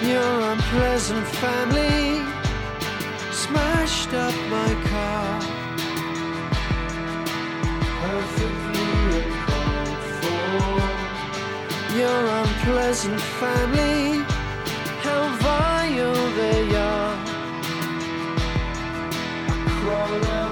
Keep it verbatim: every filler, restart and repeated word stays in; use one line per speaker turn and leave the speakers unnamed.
Your unpleasant family smashed up my car. Perfectly uncalled for. Your unpleasant family, how vile they are. I crawl out